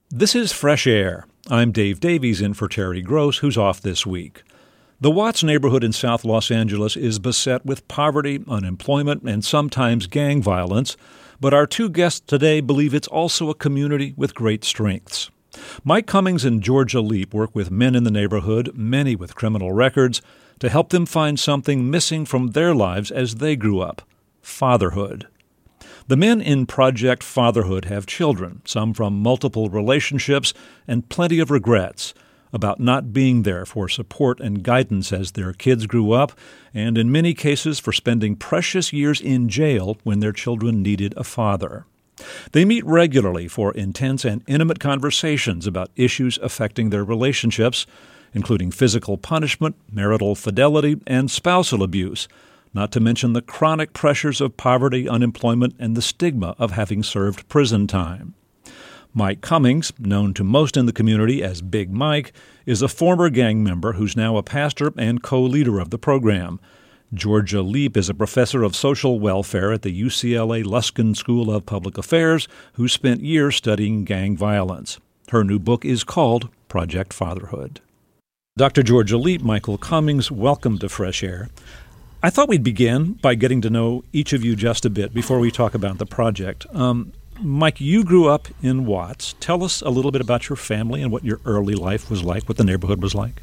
This is Fresh Air. I'm Dave Davies in for Terry Gross, who's off this week. The Watts neighborhood in South Los Angeles is beset with poverty, unemployment, and sometimes gang violence, but our two guests today believe it's also a community with great strengths. Mike Cummings and Georgia Leap work with men in the neighborhood, many with criminal records, to help them find something missing from their lives as they grew up: fatherhood. The men in Project Fatherhood have children, some from multiple relationships, and plenty of regrets about not being there for support and guidance as their kids grew up, and in many cases for spending precious years in jail when their children needed a father. They meet regularly for intense and intimate conversations about issues affecting their relationships, including physical punishment, marital fidelity, and spousal abuse, not to mention the chronic pressures of poverty, unemployment, and the stigma of having served prison time. Mike Cummings, known to most in the community as Big Mike, is a former gang member who's now a pastor and co-leader of the program. Georgia Leap is a professor of social welfare at the UCLA Luskin School of Public Affairs who spent years studying gang violence. Her new book is called Project Fatherhood. Dr. Georgia Leap, Michael Cummings, welcome to Fresh Air. I thought we'd begin by getting to know each of you just a bit before we talk about the project. Mike, you grew up in Watts. Tell us a little bit about your family and what your early life was like, what the neighborhood was like.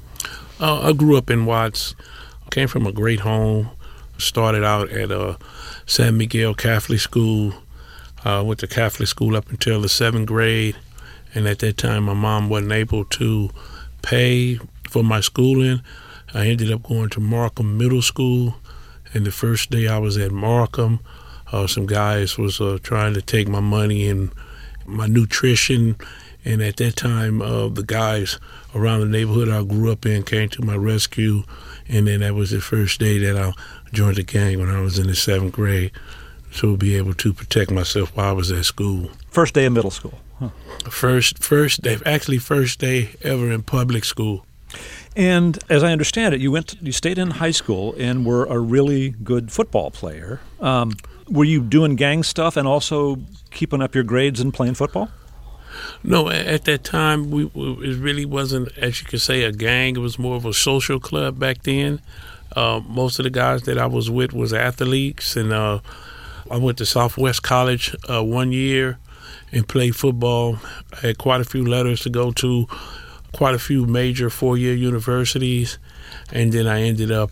I grew up in Watts. Came from a great home. Started out at San Miguel Catholic School. Went to Catholic school up until the 7th grade. And at that time, my mom wasn't able to pay for my schooling. I ended up going to Markham Middle School. And the first day I was at Markham, some guys was trying to take my money and my nutrition. And at that time, the guys around the neighborhood I grew up in came to my rescue. And then that was the first day that I joined the gang when I was in the 7th grade, so be able to protect myself while I was at school. First day of middle school. Huh. First day ever in public school. And as I understand it, you stayed in high school and were a really good football player. Were you doing gang stuff and also keeping up your grades and playing football? No, at that time, it really wasn't, as you could say, a gang. It was more of a social club back then. Most of the guys that I was with was athletes, and I went to Southwest College 1 year and played football. I had quite a few letters to go to, quite a few major 4-year universities, and then I ended up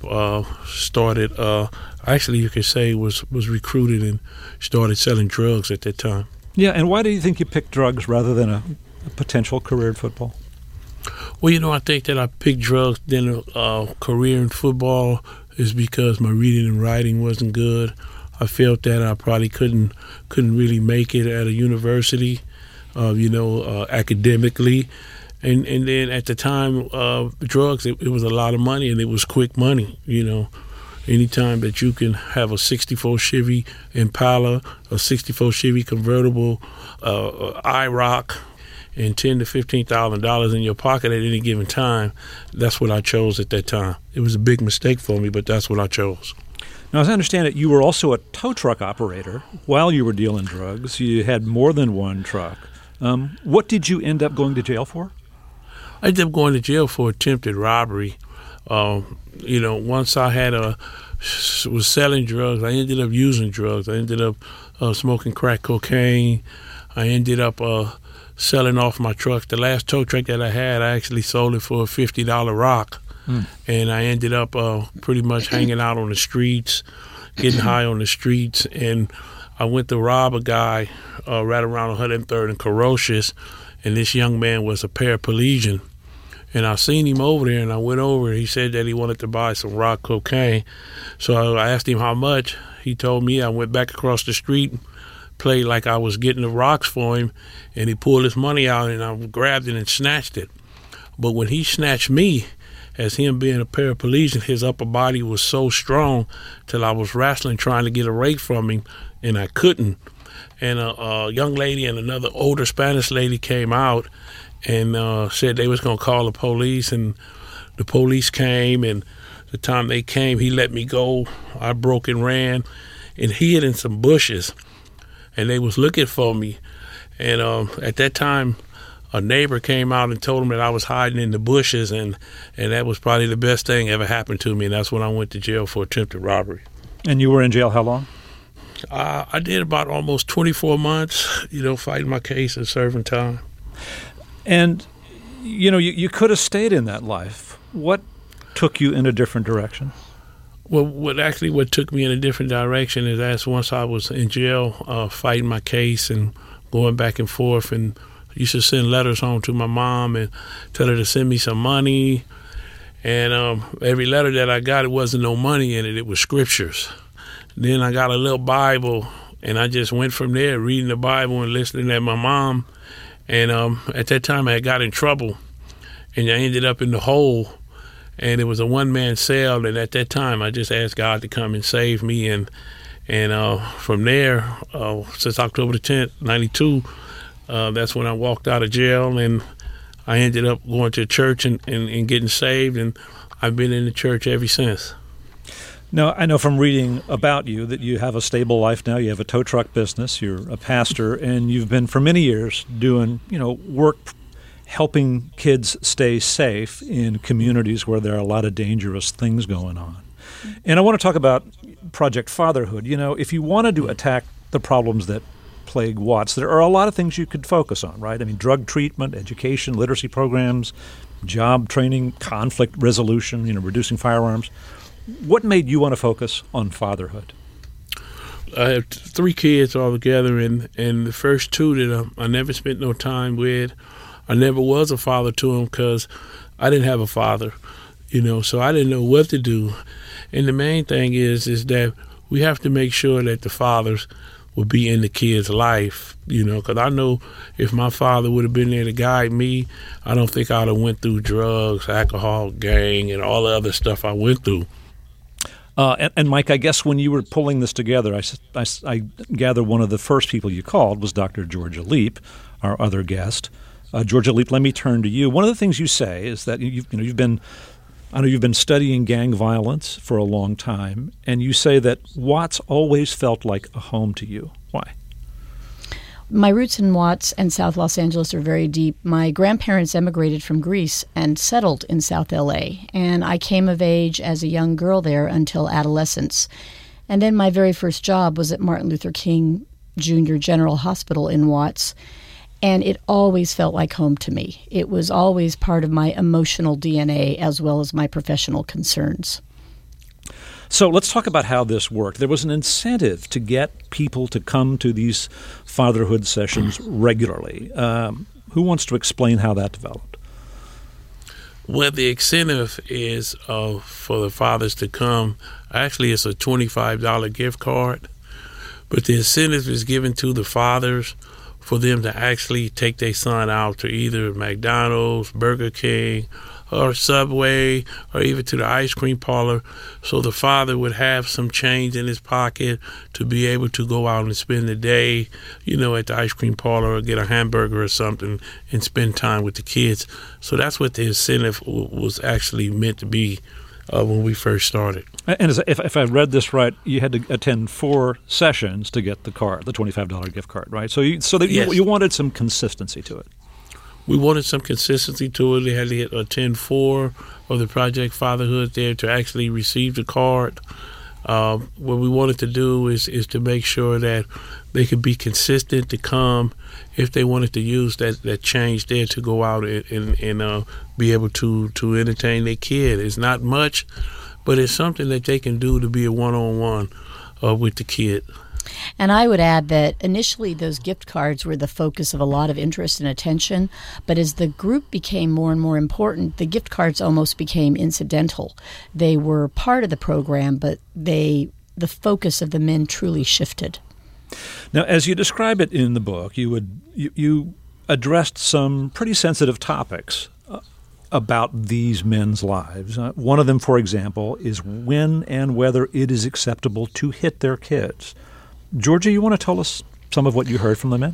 actually you could say was recruited and started selling drugs at that time. Yeah, and why do you think you picked drugs rather than a potential career in football? Well, I think that I picked drugs than a career in football is because my reading and writing wasn't good. I felt that I probably couldn't really make it at a university, academically. And then at the time, drugs, it was a lot of money, and it was quick money, Anytime that you can have a 64 Chevy Impala, a 64 Chevy convertible, IROC, and $10,000 to $15,000 in your pocket at any given time, that's what I chose at that time. It was a big mistake for me, but that's what I chose. Now, as I understand it, you were also a tow truck operator while you were dealing drugs. You had more than one truck. What did you end up going to jail for? I ended up going to jail for attempted robbery. Once I was selling drugs, I ended up using drugs. I ended up smoking crack cocaine. I ended up selling off my truck. The last tow truck that I had, I actually sold it for a $50 rock. And I ended up pretty much hanging out on the streets, getting high on the streets. And I went to rob a guy right around 103rd and Carocious, and this young man was a paraplegic. And I seen him over there, and I went over. He said that he wanted to buy some rock cocaine. So I asked him how much. He told me. I went back across the street, played like I was getting the rocks for him, and he pulled his money out, and I grabbed it and snatched it. But when he snatched me, as him being a paraplegic, his upper body was so strong till I was wrestling, trying to get away from him, and I couldn't. And a young lady and another older Spanish lady came out and said they was going to call the police, and the police came, and the time they came, he let me go. I broke and ran and hid in some bushes, and they was looking for me. And at that time, a neighbor came out and told him that I was hiding in the bushes, and that was probably the best thing ever happened to me. And that's when I went to jail for attempted robbery. And you were in jail how long? I did about almost 24 months, fighting my case and serving time. And, you could have stayed in that life. What took you in a different direction? Well, what took me in a different direction is that once I was in jail, fighting my case and going back and forth, and I used to send letters home to my mom and tell her to send me some money. And every letter that I got, it wasn't no money in it. It was scriptures. Then I got a little Bible, and I just went from there, reading the Bible and listening at my mom. And at that time, I had got in trouble, and I ended up in the hole. And it was a one-man cell, and at that time, I just asked God to come and save me. And from there, since October the 10th, 92, that's when I walked out of jail, and I ended up going to church and getting saved, and I've been in the church ever since. Now, I know from reading about you that you have a stable life now. You have a tow truck business. You're a pastor, and you've been for many years doing, work helping kids stay safe in communities where there are a lot of dangerous things going on. And I want to talk about Project Fatherhood. If you wanted to attack the problems that plague Watts, there are a lot of things you could focus on, right? I mean, drug treatment, education, literacy programs, job training, conflict resolution, reducing firearms. What made you want to focus on fatherhood? I have 3 kids altogether, and the first 2 that I never spent no time with. I never was a father to them because I didn't have a father, so I didn't know what to do. And the main thing is that we have to make sure that the fathers will be in the kid's life, because I know if my father would have been there to guide me, I don't think I would have went through drugs, alcohol, gang, and all the other stuff I went through. And Mike, I guess when you were pulling this together, I gather one of the first people you called was Dr. Georgia Leap, our other guest. Georgia Leap, let me turn to you. One of the things you say is that you've been studying gang violence for a long time, and you say that Watts always felt like a home to you. Why? My roots in Watts and South Los Angeles are very deep. My grandparents emigrated from Greece and settled in South LA, and I came of age as a young girl there until adolescence. And then my very first job was at Martin Luther King Jr. General Hospital in Watts, and it always felt like home to me. It was always part of my emotional DNA as well as my professional concerns. So let's talk about how this worked. There was an incentive to get people to come to these fatherhood sessions regularly. Who wants to explain how that developed? Well, the incentive is for the fathers to come. Actually, it's a $25 gift card, but the incentive is given to the fathers for them to actually take their son out to either McDonald's, Burger King, or Subway, or even to the ice cream parlor, so the father would have some change in his pocket to be able to go out and spend the day, at the ice cream parlor or get a hamburger or something and spend time with the kids. So that's what the incentive was actually meant to be when we first started. And if I read this right, you had to attend 4 sessions to get the card, the $25 gift card, right? So you wanted some consistency to it. We wanted some consistency to it. They had to attend 4 of the Project Fatherhood there to actually receive the card. What we wanted to do is to make sure that they could be consistent to come if they wanted to use that change there to go out and be able to entertain their kid. It's not much, but it's something that they can do to be a one-on-one with the kid. And I would add that initially those gift cards were the focus of a lot of interest and attention, but as the group became more and more important, the gift cards almost became incidental. They were part of the program, but the focus of the men truly shifted. Now, as you describe it in the book, you addressed some pretty sensitive topics about these men's lives. One of them, for example, is when and whether it is acceptable to hit their kids. Georgia, you want to tell us some of what you heard from the men?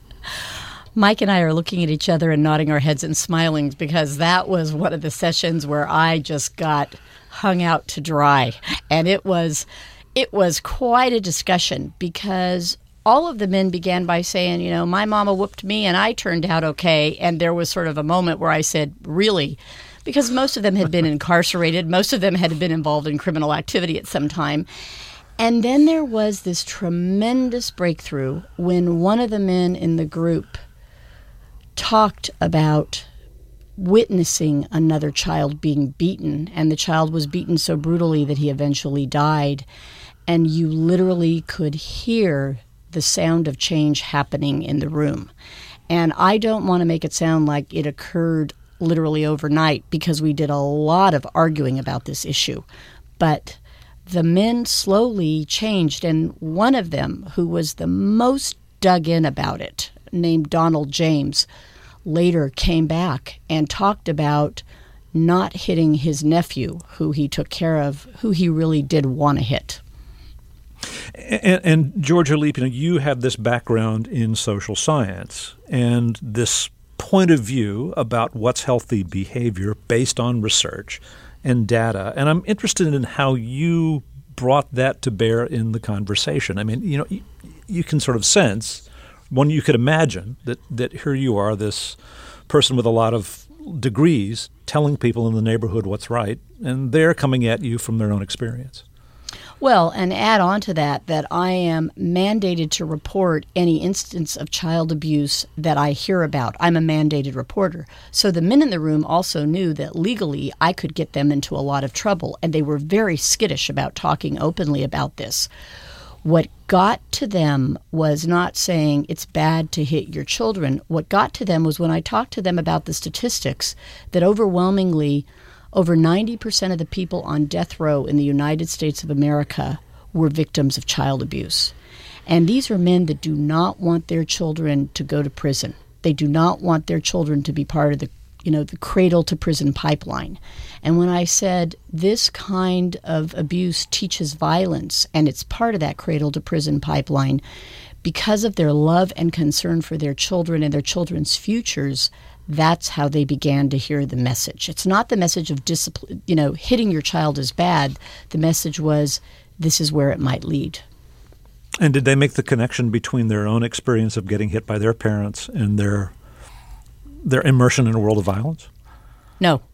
Mike and I are looking at each other and nodding our heads and smiling because that was one of the sessions where I just got hung out to dry. And it was quite a discussion because all of the men began by saying, my mama whooped me and I turned out okay. And there was sort of a moment where I said, really? Because most of them had been incarcerated. Most of them had been involved in criminal activity at some time. And then there was this tremendous breakthrough when one of the men in the group talked about witnessing another child being beaten, and the child was beaten so brutally that he eventually died. And you literally could hear the sound of change happening in the room. And I don't want to make it sound like it occurred literally overnight, because we did a lot of arguing about this issue. But the men slowly changed, and one of them, who was the most dug in about it, named Donald James, later came back and talked about not hitting his nephew, who he took care of, who he really did want to hit. And Georgia Leap, you have this background in social science and this point of view about what's healthy behavior based on research and data. And I'm interested in how you brought that to bear in the conversation. I mean, you can sort of sense, you could imagine that here you are, this person with a lot of degrees telling people in the neighborhood what's right, and they're coming at you from their own experience. Well, and add on to that I am mandated to report any instance of child abuse that I hear about. I'm a mandated reporter. So the men in the room also knew that legally I could get them into a lot of trouble, and they were very skittish about talking openly about this. What got to them was not saying it's bad to hit your children. What got to them was when I talked to them about the statistics that overwhelmingly over 90% of the people on death row in the United States of America were victims of child abuse. And these are men that do not want their children to go to prison. They do not want their children to be part of the cradle to prison pipeline. And when I said this kind of abuse teaches violence, and it's part of that cradle to prison pipeline, because of their love and concern for their children and their children's futures, that's how they began to hear the message. It's not the message of discipline, hitting your child is bad. The message was, this is where it might lead. And did they make the connection between their own experience of getting hit by their parents and their immersion in a world of violence? No.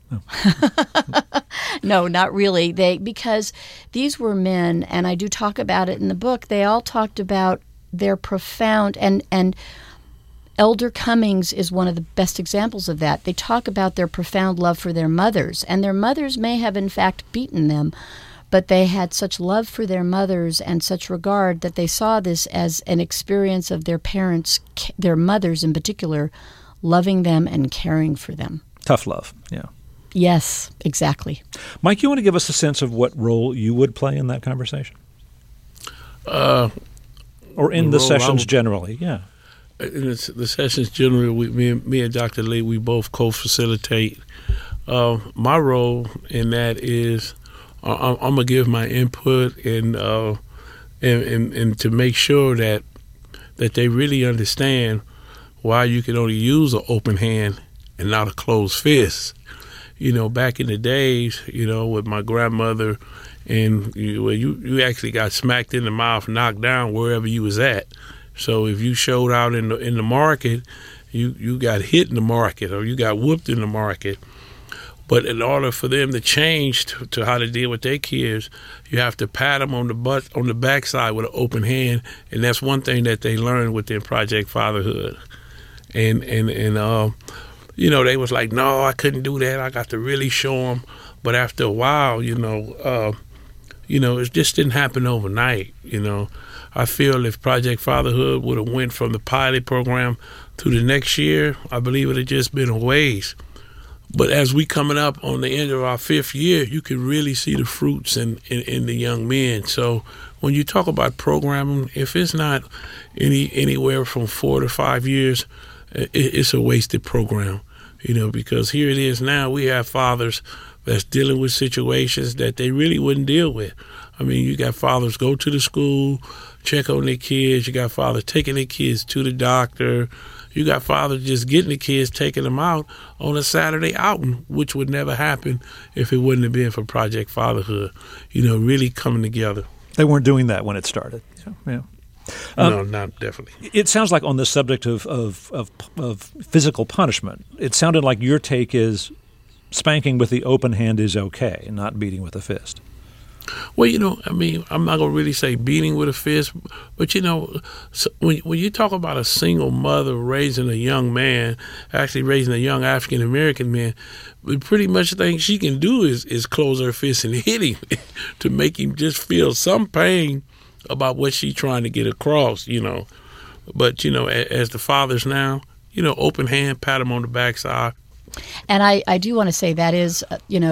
No, not really. Because these were men, and I do talk about it in the book, they all talked about their profound, and Elder Cummings is one of the best examples of that. They talk about their profound love for their mothers, and their mothers may have in fact beaten them, but they had such love for their mothers and such regard that they saw this as an experience of their parents, their mothers in particular, loving them and caring for them. Tough love, yeah. Yes, exactly. Mike, you want to give us a sense of what role you would play in that conversation? Or in the sessions generally, yeah. In the sessions generally, me and Dr. Lee, we both co-facilitate. My role in that is I'm gonna give my input and to make sure that they really understand why you can only use an open hand and not a closed fist. Back in the days, with my grandmother, and you actually got smacked in the mouth, knocked down wherever you was at. So if you showed out in the market, you got hit in the market or you got whooped in the market. But in order for them to change to how to deal with their kids, you have to pat them on the backside with an open hand, and that's one thing that they learned within Project Fatherhood. And they was like, no, I couldn't do that. I got to really show them. But after a while, it just didn't happen overnight. I feel if Project Fatherhood would have went from the pilot program to the next year, I believe it would have just been a waste. But as we coming up on the end of our 5th year, you can really see the fruits in the young men. So when you talk about programming, if it's not anywhere from 4 to 5 years, it's a wasted program. Because here it is now, we have fathers that's dealing with situations that they really wouldn't deal with. I mean, you got fathers go to the school, check on their kids. You got fathers taking their kids to the doctor. You got fathers just getting the kids, taking them out on a Saturday outing, which would never happen if it wouldn't have been for Project Fatherhood, really coming together. They weren't doing that when it started. Yeah. No, not definitely. It sounds like on the subject of physical punishment, it sounded like your take is spanking with the open hand is okay, not beating with a fist. Well, I'm not going to really say beating with a fist, but, when you talk about a single mother raising a young man, actually raising a young African-American man, pretty much the thing she can do is close her fist and hit him to make him just feel some pain about what she's trying to get across, But, as the fathers now, open hand, pat him on the backside. And I do want to say that is,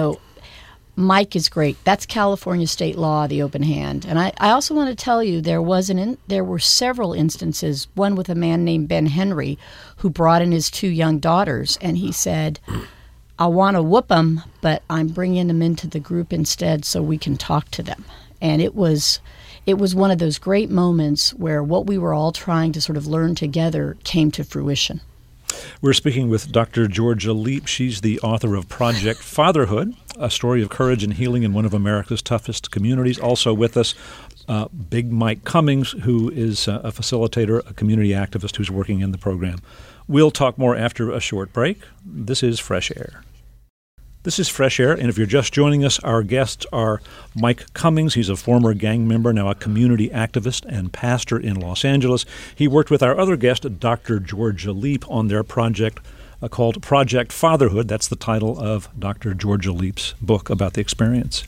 Mike is great. That's California state law, the open hand. And I also want to tell you there were several instances, one with a man named Ben Henry who brought in his 2 young daughters, and he said, I want to whoop them, but I'm bringing them into the group instead so we can talk to them. And it was one of those great moments where what we were all trying to sort of learn together came to fruition. We're speaking with Dr. Georgia Leap. She's the author of Project Fatherhood, a story of courage and healing in one of America's toughest communities. Also with us, Big Mike Cummings, who is a facilitator, a community activist who's working in the program. We'll talk more after a short break. This is Fresh Air. This is Fresh Air, and if you're just joining us, our guests are Mike Cummings. He's a former gang member, now a community activist and pastor in Los Angeles. He worked with our other guest, Dr. Georgia Leap, on their project called Project Fatherhood. That's the title of Dr. Georgia Leap's book about the experience.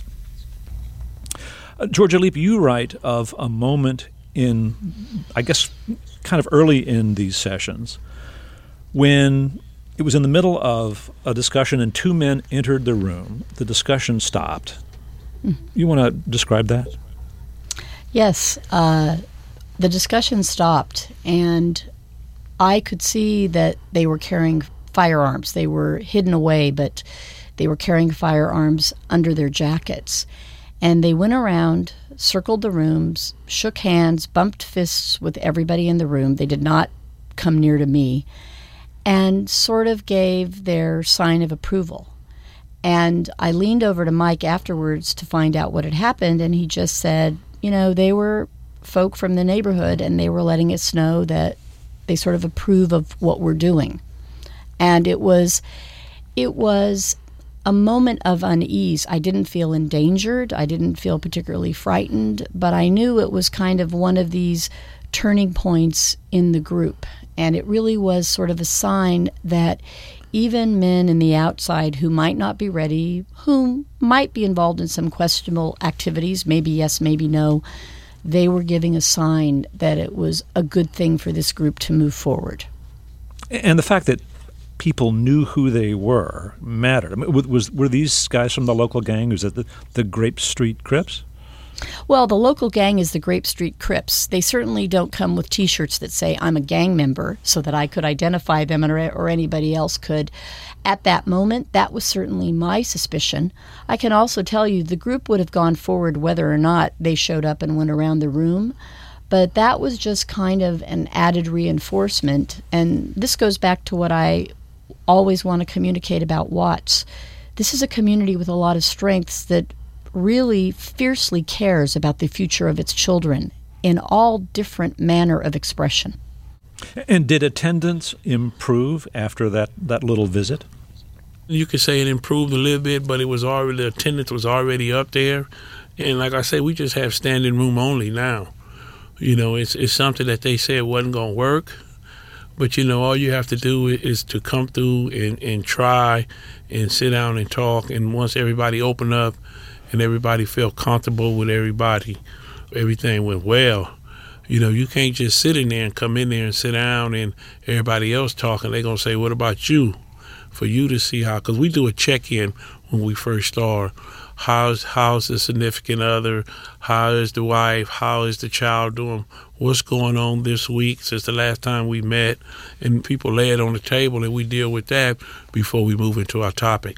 Georgia Leap, you write of a moment in, I guess, kind of early in these sessions when it was in the middle of a discussion and 2 men entered the room. The discussion stopped. You want to describe that? Yes. The discussion stopped, and I could see that they were carrying firearms. They were hidden away, but they were carrying firearms under their jackets. And they went around, circled the rooms, shook hands, bumped fists with everybody in the room. They did not come near to me, and sort of gave their sign of approval. And I leaned over to Mike afterwards to find out what had happened, and he just said, they were folk from the neighborhood, and they were letting us know that they sort of approve of what we're doing. And it was a moment of unease. I didn't feel endangered. I didn't feel particularly frightened, but I knew it was kind of one of these turning points in the group. And it really was sort of a sign that even men in the outside who might not be ready, who might be involved in some questionable activities, maybe yes, maybe no, they were giving a sign that it was a good thing for this group to move forward. And the fact that people knew who they were mattered. I mean, were these guys from the local gang? Was it the Grape Street Crips? Well, the local gang is the Grape Street Crips. They certainly don't come with T-shirts that say, I'm a gang member, so that I could identify them or anybody else could. At that moment, that was certainly my suspicion. I can also tell you the group would have gone forward whether or not they showed up and went around the room. But that was just kind of an added reinforcement. And this goes back to what I always want to communicate about Watts. This is a community with a lot of strengths that really fiercely cares about the future of its children in all different manner of expression. And did attendance improve after that little visit? You could say it improved a little bit, but the attendance was already up there. And like I said, we just have standing room only now. It's something that they said wasn't going to work. But, all you have to do is to come through and try and sit down and talk. And once everybody opened up and everybody felt comfortable with everybody, everything went well. You can't just sit in there and come in there and sit down and everybody else talking. They're going to say, what about you? For you to see how, because we do a check-in when we first start. How's the significant other? How is the wife? How is the child doing? What's going on this week since the last time we met? And people lay it on the table, and we deal with that before we move into our topic.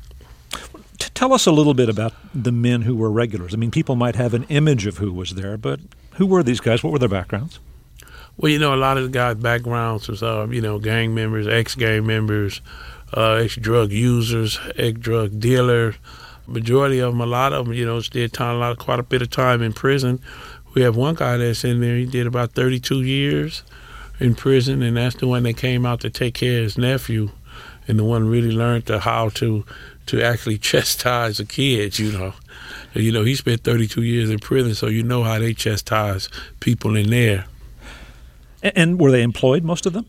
Tell us a little bit about the men who were regulars. I mean, people might have an image of who was there, but who were these guys? What were their backgrounds? Well, a lot of the guys' backgrounds was, gang members, ex-gang members, ex-drug users, ex-drug dealers. Majority of them, a lot of them, did quite a bit of time in prison We have one guy that's in there. He did about 32 years in prison, and that's the one that came out to take care of his nephew, and the one really learned how to actually chastise the kids. He spent 32 years in prison, so you know how they chastise people in there. And were they employed, most of them?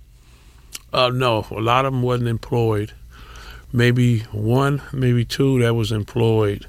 No, a lot of them wasn't employed. Maybe one, maybe two that was employed.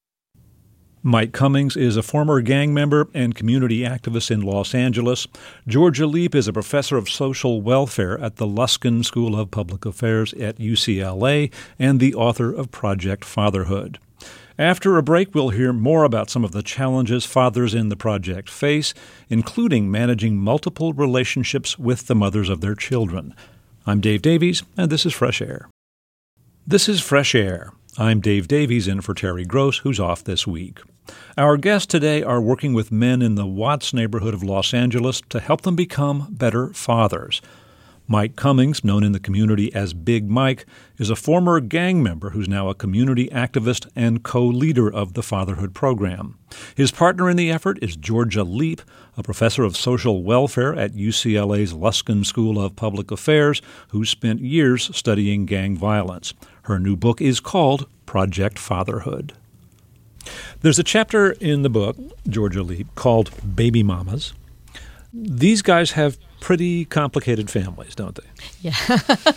Mike Cummings is a former gang member and community activist in Los Angeles. Georgia Leap is a professor of social welfare at the Luskin School of Public Affairs at UCLA and the author of Project Fatherhood. After a break, we'll hear more about some of the challenges fathers in the project face, including managing multiple relationships with the mothers of their children. I'm Dave Davies, and this is Fresh Air. This is Fresh Air. I'm Dave Davies, in for Terry Gross, who's off this week. Our guests today are working with men in the Watts neighborhood of Los Angeles to help them become better fathers. Mike Cummings, known in the community as Big Mike, is a former gang member who's now a community activist and co-leader of the fatherhood program. His partner in the effort is Georgia Leap, a professor of social welfare at UCLA's Luskin School of Public Affairs, who spent years studying gang violence. Her new book is called Project Fatherhood. There's a chapter in the book, Georgia Leap, called Baby Mamas. These guys have pretty complicated families, don't they? Yeah.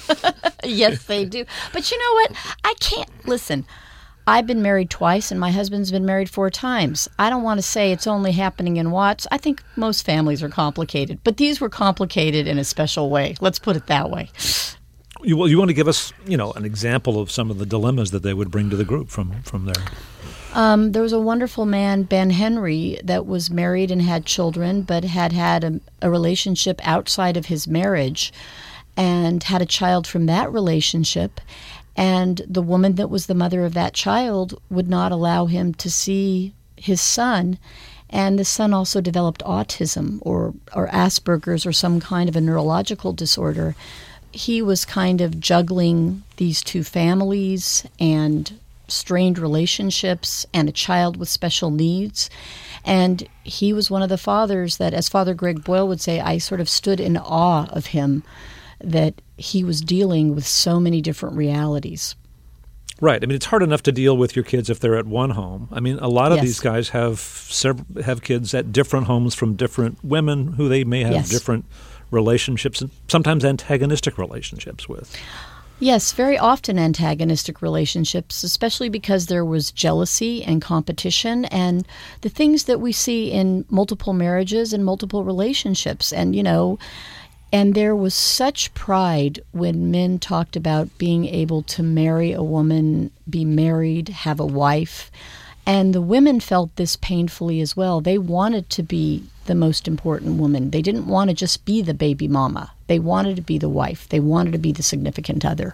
Yes, they do. But you know what? Listen, I've been married twice, and my husband's been married 4 times. I don't want to say it's only happening in Watts. I think most families are complicated. But these were complicated in a special way. Let's put it that way. You want to give us, an example of some of the dilemmas that they would bring to the group from there? There was a wonderful man, Ben Henry, that was married and had children, but had a relationship outside of his marriage and had a child from that relationship. And the woman that was the mother of that child would not allow him to see his son. And the son also developed autism or Asperger's or some kind of a neurological disorder. He was kind of juggling these 2 families and strained relationships and a child with special needs. And he was one of the fathers that, as Father Greg Boyle would say, I sort of stood in awe of him, that he was dealing with so many different realities. Right. I mean, it's hard enough to deal with your kids if they're at one home. I mean, a lot of these guys have kids at different homes from different women who they may have different relationships and sometimes antagonistic relationships with. Yes, very often antagonistic relationships, especially because there was jealousy and competition and the things that we see in multiple marriages and multiple relationships. And there was such pride when men talked about being able to marry a woman, be married, have a wife. And the women felt this painfully as well. They wanted to be the most important woman. They didn't want to just be the baby mama. They wanted to be the wife. They wanted to be the significant other.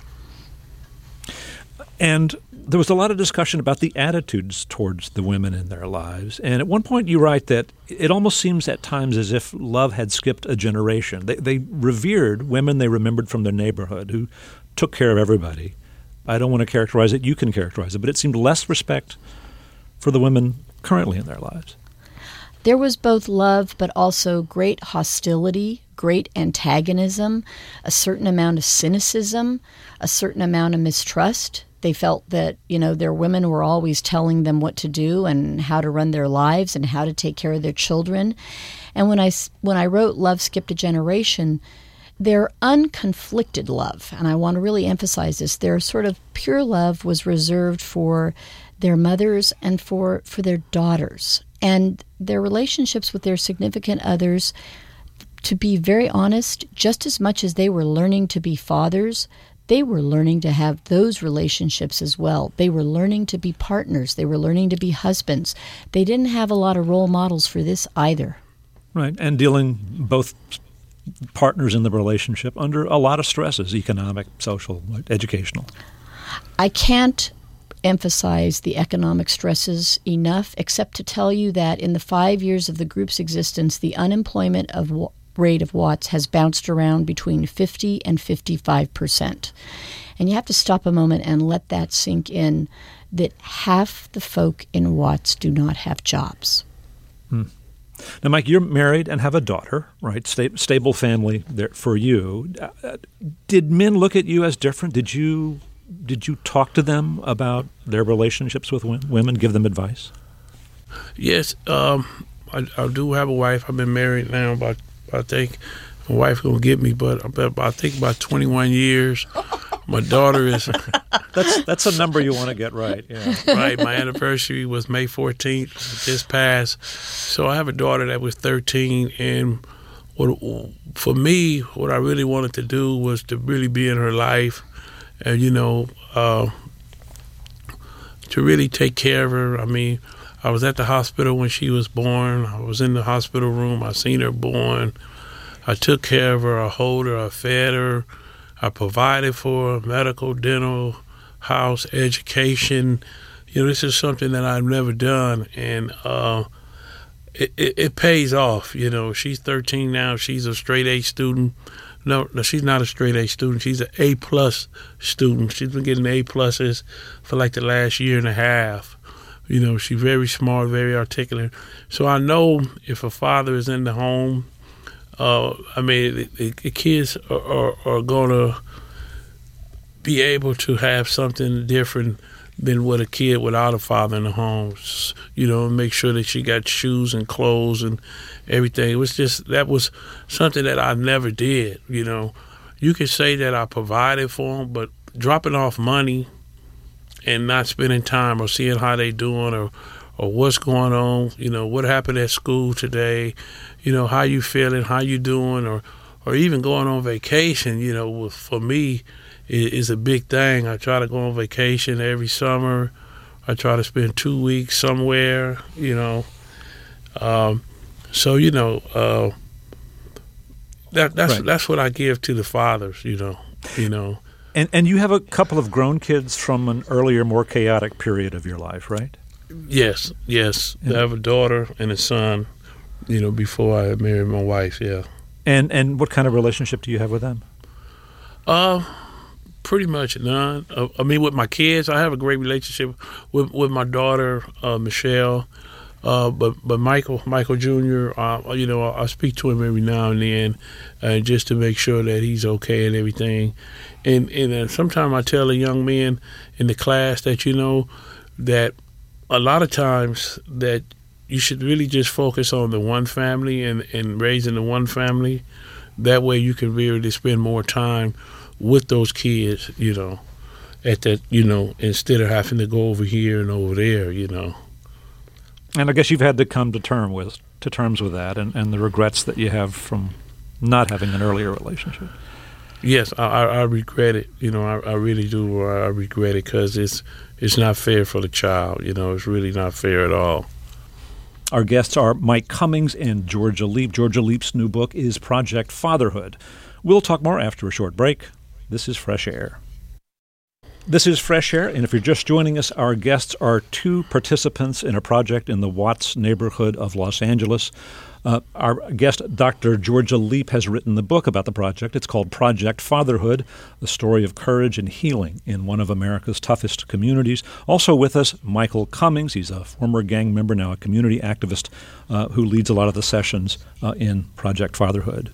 And there was a lot of discussion about the attitudes towards the women in their lives. And at one point you write that it almost seems at times as if love had skipped a generation. They revered women they remembered from their neighborhood who took care of everybody. I don't want to characterize it. You can characterize it. But it seemed less respect for the women currently in their lives. There was both love, but also great hostility, great antagonism, a certain amount of cynicism, a certain amount of mistrust. They felt that, their women were always telling them what to do and how to run their lives and how to take care of their children. And when I wrote Love Skipped a Generation, their unconflicted love, and I want to really emphasize this, their sort of pure love was reserved for their mothers and for their daughters. And their relationships with their significant others, to be very honest, just as much as they were learning to be fathers, they were learning to have those relationships as well. They were learning to be partners. They were learning to be husbands. They didn't have a lot of role models for this either. Right, and dealing both partners in the relationship under a lot of stresses, economic, social, educational. I can't emphasize the economic stresses enough, except to tell you that in the 5 years of the group's existence, the unemployment rate of Watts has bounced around between 50 and 55%. And you have to stop a moment and let that sink in, that half the folk in Watts do not have jobs. Now, Mike, you're married and have a daughter, right? Stable family there for you. Did men look at you as different? Did you talk to them about their relationships with women, give them advice? Yes, I do have a wife. I've been married now about, I think my wife's going to get me, but I think about 21 years. My daughter is... That's a number you want to get right, yeah. Right, my anniversary was May 14th, just passed. So I have a daughter that was 13, and for me, what I really wanted to do was to really be in her life and, to really take care of her. I mean, I was at the hospital when she was born. I was in the hospital room. I seen her born. I took care of her. I hold her. I fed her. I provided for her, medical, dental, house, education. This is something that I've never done, and it pays off. She's 13 now. She's a straight A student. No, she's not a straight A student. She's an A+ student. She's been getting A+ for like the last year and a half. She's very smart, very articulate. So I know if a father is in the home, the kids are going to be able to have something different than what a kid without a father in the home. Make sure that she got shoes and clothes and everything. It was that was something that I never did. You could say that I provided for them, but dropping off money and not spending time or seeing how they doing or what's going on, what happened at school today, how you feeling, how you doing, or even going on vacation, for me is a big thing. I try to go on vacation every summer. I try to spend 2 weeks somewhere, that's Right. That's what I give to the fathers, And you have a couple of grown kids from an earlier, more chaotic period of your life, right? Yes. I have a daughter and a son, before I married my wife, yeah. And what kind of relationship do you have with them? Pretty much none. With my kids, I have a great relationship with my daughter, Michelle. But Michael Jr., I speak to him every now and then, just to make sure that he's okay and everything. And sometimes I tell the young men in the class that, that a lot of times that you should really just focus on the one family and raising the one family. That way you can really spend more time with those kids, at that, instead of having to go over here and over there, And I guess you've had to come to terms with that and the regrets that you have from not having an earlier relationship. Yes, I regret it. I really do. I regret it because it's not fair for the child. It's really not fair at all. Our guests are Mike Cummings and Georgia Leap. Georgia Leap's new book is Project Fatherhood. We'll talk more after a short break. This is Fresh Air. This is Fresh Air, and if you're just joining us, our guests are two participants in a project in the Watts neighborhood of Los Angeles. Our guest, Dr. Georgia Leap, has written the book about the project. It's called Project Fatherhood, the story of courage and healing in one of America's toughest communities. Also with us, Michael Cummings. He's a former gang member, now a community activist who leads a lot of the sessions in Project Fatherhood.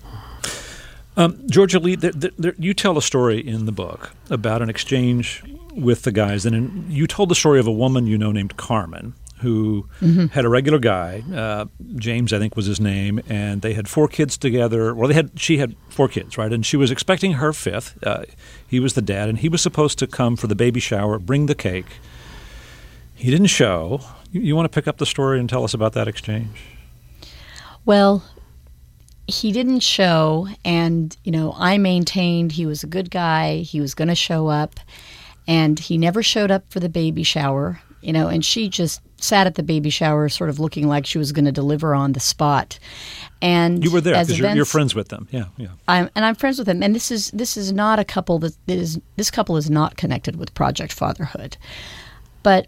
Georgia Leap, you tell a story in the book about an exchange with the guys, and you told the story of a woman named Carmen, who had a regular guy, James, I think was his name, and they had 4 kids together. Well, she had 4 kids, right? And she was expecting her 5th. He was the dad, and he was supposed to come for the baby shower, bring the cake. He didn't show. You want to pick up the story and tell us about that exchange? Well, he didn't show, and, I maintained he was a good guy. He was going to show up, and he never showed up for the baby shower, and she just sat at the baby shower sort of looking like she was going to deliver on the spot. And you were there because you're friends with them. Yeah. I'm friends with them, and this is not a couple this couple is not connected with Project Fatherhood. But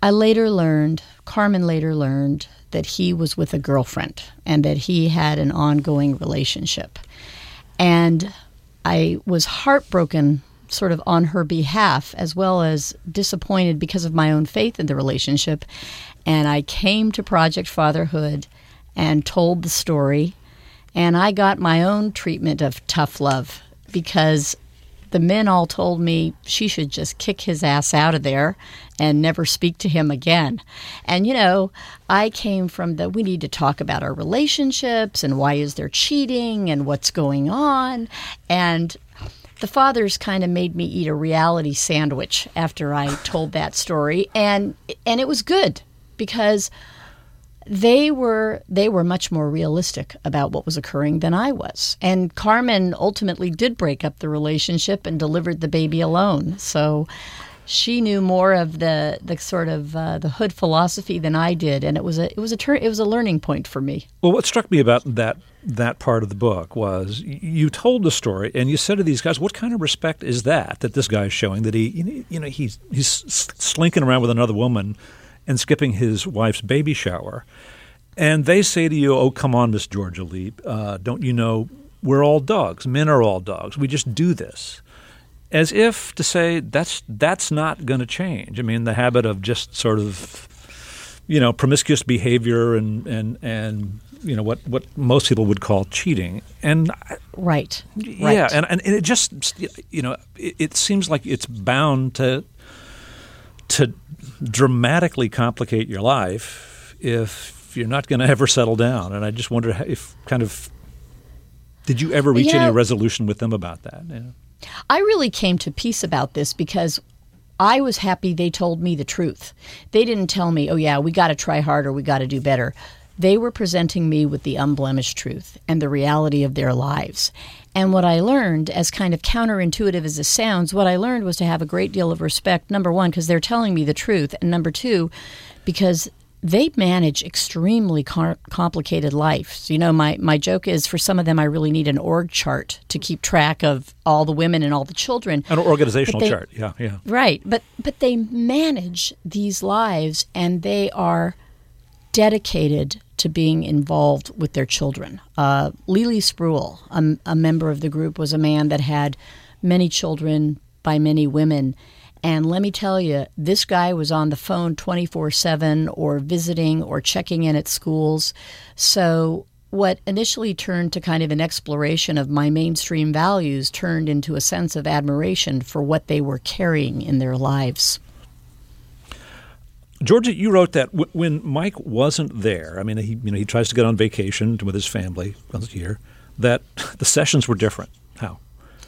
Carmen later learned that he was with a girlfriend and that he had an ongoing relationship. And I was heartbroken sort of on her behalf, as well as disappointed because of my own faith in the relationship. And I came to Project Fatherhood and told the story. And I got my own treatment of tough love because the men all told me she should just kick his ass out of there and never speak to him again. And, I came from we need to talk about our relationships and why is there cheating and what's going on. And the fathers kind of made me eat a reality sandwich after I told that story. And it was good because they were much more realistic about what was occurring than I was. And Carmen ultimately did break up the relationship and delivered the baby alone. So she knew more of the sort of the hood philosophy than I did, and it was a learning point for me. Well, what struck me about that part of the book was you told the story and you said to these guys, "What kind of respect is that this guy is showing? That he's slinking around with another woman and skipping his wife's baby shower." And they say to you, "Oh, come on, Miss Georgia Lee, don't you know we're all dogs? Men are all dogs. We just do this." As if to say that's not going to change. I mean, the habit of just sort of, promiscuous behavior and what most people would call cheating. And right. Yeah, and it just it seems like it's bound to dramatically complicate your life if you're not going to ever settle down. And I just wonder if did you ever reach any resolution with them about that? Yeah. I really came to peace about this because I was happy they told me the truth. They didn't tell me, "Oh yeah, we got to try harder, we got to do better." They were presenting me with the unblemished truth and the reality of their lives. And what I learned, as kind of counterintuitive as it sounds, what I learned was to have a great deal of respect, number one, because they're telling me the truth, and number two, because they manage extremely complicated lives. My joke is for some of them, I really need an org chart to keep track of all the women and all the children. An organizational chart, yeah. Right, but they manage these lives, and they are dedicated to being involved with their children. Lily Spruill, a member of the group, was a man that had many children by many women. And let me tell you, this guy was on the phone 24/7 or visiting or checking in at schools. So what initially turned to kind of an exploration of my mainstream values turned into a sense of admiration for what they were carrying in their lives. Georgia, you wrote that when Mike wasn't there, I mean, he tries to get on vacation with his family once a year, that the sessions were different. How?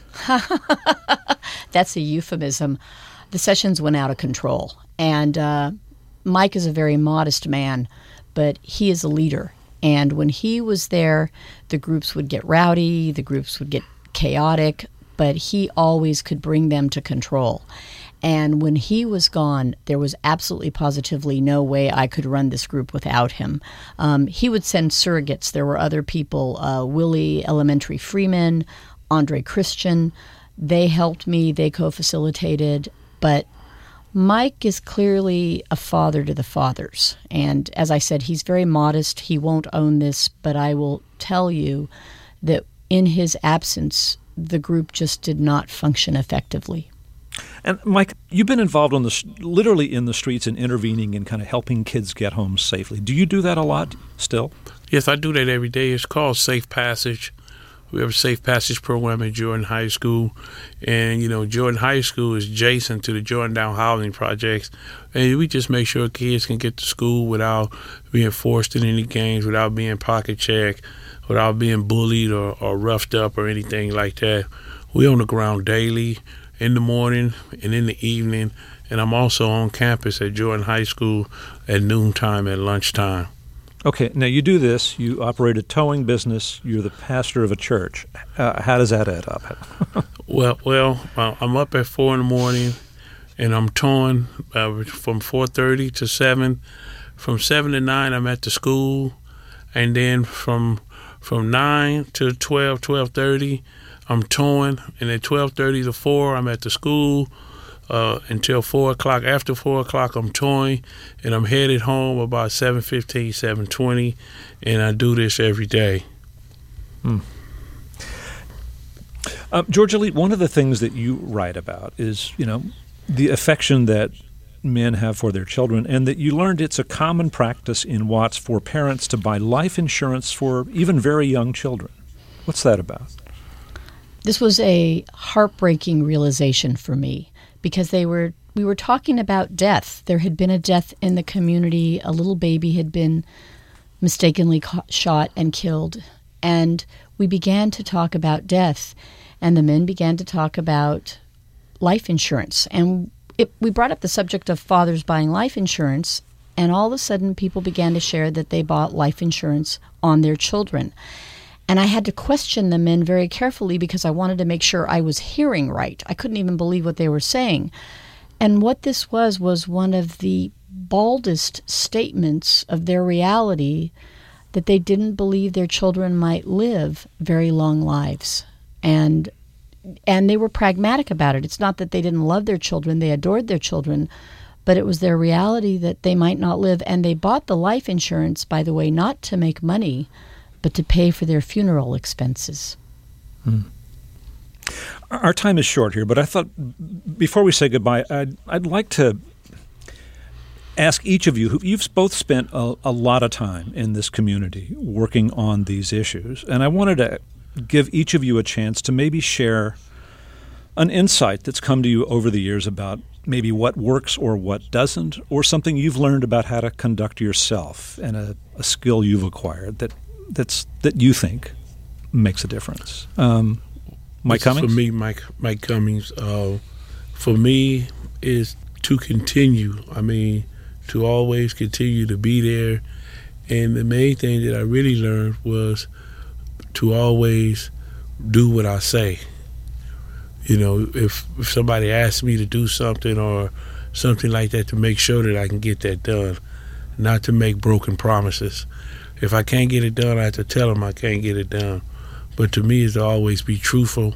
That's a euphemism. The sessions went out of control. And Mike is a very modest man, but he is a leader. And when he was there, the groups would get rowdy, the groups would get chaotic, but he always could bring them to control. And when he was gone, there was absolutely positively no way I could run this group without him. He would send surrogates. There were other people, Willie Elementary Freeman, Andre Christian. They helped me. They co-facilitated. But Mike is clearly a father to the fathers. And as I said, he's very modest. He won't own this, but I will tell you that in his absence, the group just did not function effectively. And Mike, you've been involved literally in the streets and intervening and kind of helping kids get home safely. Do you do that a lot still? Yes, I do that every day. It's called Safe Passage. We have a Safe Passage program at Jordan High School. And, Jordan High School is adjacent to the Jordan Down Housing Projects. And we just make sure kids can get to school without being forced in any gangs, without being pocket checked, without being bullied or roughed up or anything like that. We're on the ground daily, in the morning and in the evening. And I'm also on campus at Jordan High School at noontime, at lunchtime. Okay, now you do this. You operate a towing business. You're the pastor of a church. How does that add up? Well, I'm up at 4 in the morning, and I'm towing from 4:30 to 7. From 7 to 9, I'm at the school, and then from 9 to 12:30, I'm towing, and at 12:30 to 4, I'm at the school. Until 4 o'clock. After 4 o'clock, I'm towing, and I'm headed home about 7:15, 7:20, and I do this every day. Georgia Lee, one of the things that you write about is, the affection that men have for their children, and that you learned it's a common practice in Watts for parents to buy life insurance for even very young children. What's that about? This was a heartbreaking realization for me because we were talking about death. There had been a death in the community. A little baby had been mistakenly shot and killed. And we began to talk about death. And the men began to talk about life insurance. And we brought up the subject of fathers buying life insurance. And all of a sudden, people began to share that they bought life insurance on their children. And I had to question the men very carefully because I wanted to make sure I was hearing right. I couldn't even believe what they were saying. And what this was one of the baldest statements of their reality, that they didn't believe their children might live very long lives. And they were pragmatic about it. It's not that they didn't love their children, they adored their children, but it was their reality that they might not live. And they bought the life insurance, by the way, not to make money, but to pay for their funeral expenses. Our time is short here, but I thought before we say goodbye, I'd like to ask each of you, you've both spent a lot of time in this community working on these issues, and I wanted to give each of you a chance to maybe share an insight that's come to you over the years about maybe what works or what doesn't, or something you've learned about how to conduct yourself and a skill you've acquired that you think makes a difference. Mike Cummings? For me, Mike Cummings, for me is to continue. I mean, to always continue to be there. And the main thing that I really learned was to always do what I say. You know, if somebody asks me to do something or something like that, to make sure that I can get that done, not to make broken promises. If I can't get it done, I have to tell them I can't get it done. But to me, is to always be truthful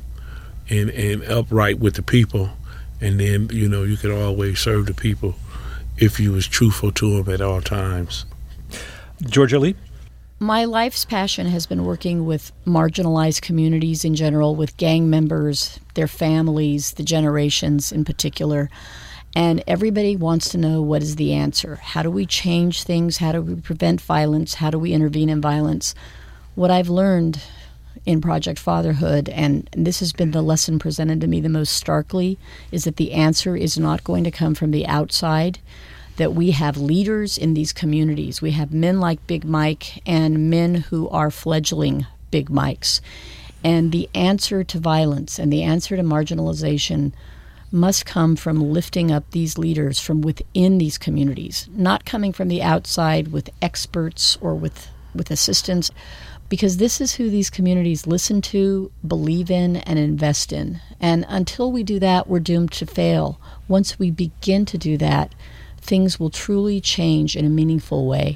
and upright with the people. And then, you know, you could always serve the people if you was truthful to them at all times. Georgia Lee? My life's passion has been working with marginalized communities in general, with gang members, their families, the generations in particular. And everybody wants to know, what is the answer? How do we change things? How do we prevent violence? How do we intervene in violence? What I've learned in Project Fatherhood, and this has been the lesson presented to me the most starkly, is that the answer is not going to come from the outside, that we have leaders in these communities. We have men like Big Mike and men who are fledgling Big Mikes. And the answer to violence and the answer to marginalization must come from lifting up these leaders from within these communities, not coming from the outside with experts or with assistants, because this is who these communities listen to, believe in, and invest in. And until we do that, we're doomed to fail. Once we begin to do that, things will truly change in a meaningful way.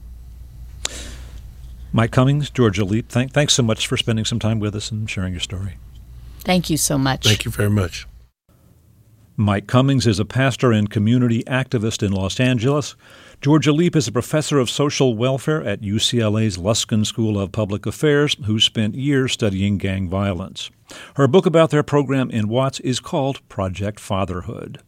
Mike Cummings, Georgia Leap, thanks so much for spending some time with us and sharing your story. Thank you so much. Thank you very much. Mike Cummings is a pastor and community activist in Los Angeles. Georgia Leap is a professor of social welfare at UCLA's Luskin School of Public Affairs, who spent years studying gang violence. Her book about their program in Watts is called Project Fatherhood.